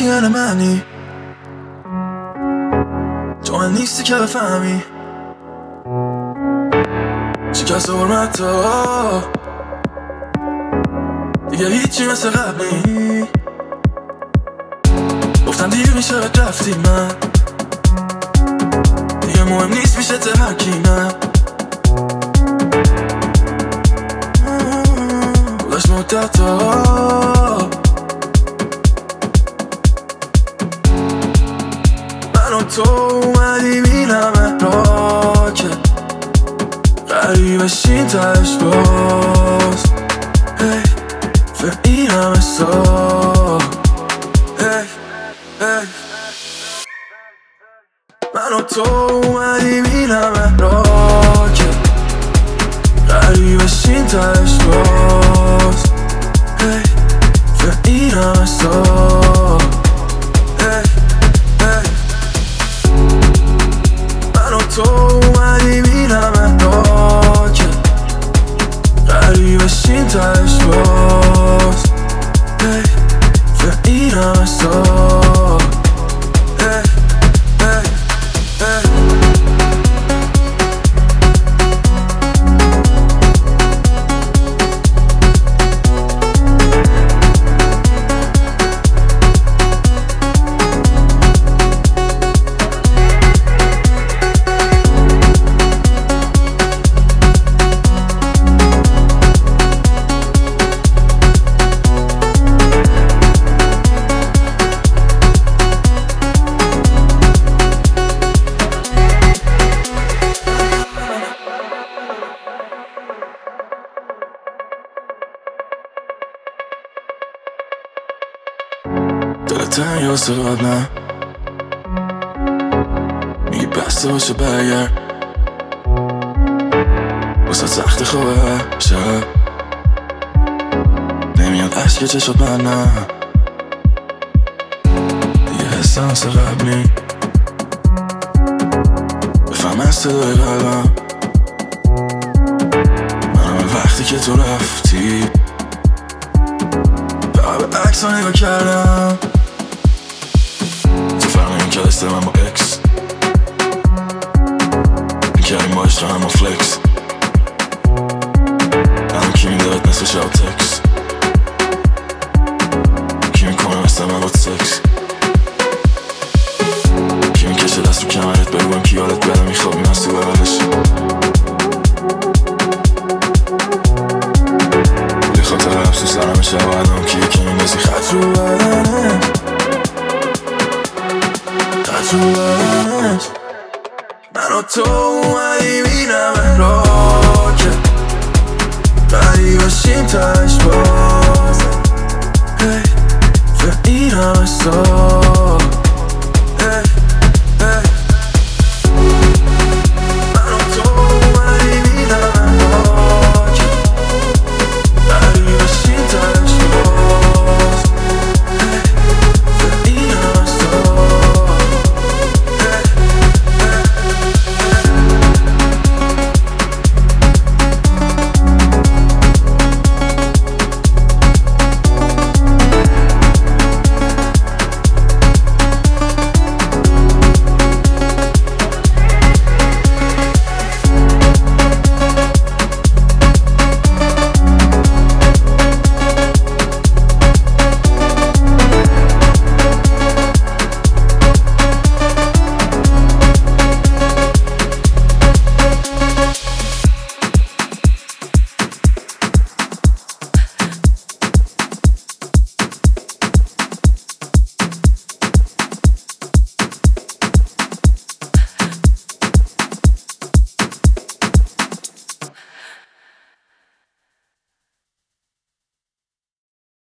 یعنی منی، تو من نیستی که بفهمی شکست حرمت ها دیگه هیچی مثل قبل نی. گفتم دیر میشه بهت رفتی، من دیگه مهم نیست میشه تحکیمم. گذاشت مدت ها من و تو اومدیم این همه را که قریبشیم تش باز. هی به این همه سال من و تو اومدیم این همه را که قریبشیم تش باز. هی به این همه سال من و تو اومدیم این همه را که قریبشیم تش باز. هی به این همه سال دلتن یا سراد نه میگی بسته باشه برگرد واسه سخت خوبه شب نمیاد عشق چشات من نه دیگه حسم مثل قبلی بفهم از صدای قلبم من وقتی که تو رفتی به عکس ها نگاه کردم تو فرق نمی کلسته من با اکس میکردیم با عشق هم و فلکس الان کی میدهد نصف شب تکس کی میکنه مثل من با سکس کی میکشه دست رو کمرت بگویم کی یادت بیاده میخوابیم از تو بغلش بی خاطر افسوس دارم شب